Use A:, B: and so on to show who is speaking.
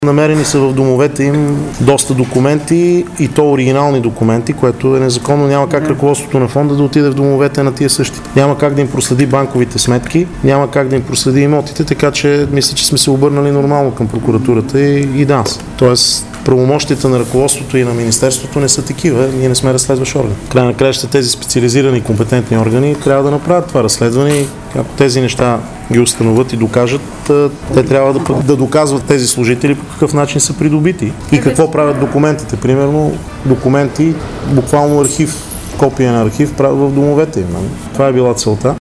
A: Намерени са в домовете им доста документи и то оригинални документи, което е незаконно. Няма как ръководството на фонда да отиде в домовете на тия същите. Няма как да им проследи банковите сметки, няма как да им проследи имотите, така че мисля, че сме се обърнали нормално към прокуратурата и ДАНС. Тоест, правомощията на ръководството и на министерството не са такива, ние не сме разследващ орган. Край на краища тези специализирани и компетентни органи трябва да направят това разследване и ако тези неща ги установят и докажат, те трябва да доказват тези служители по какъв начин са придобити и какво правят документите. Примерно документи, буквално архив, копия на архив правят в домовете им. Това е била целта.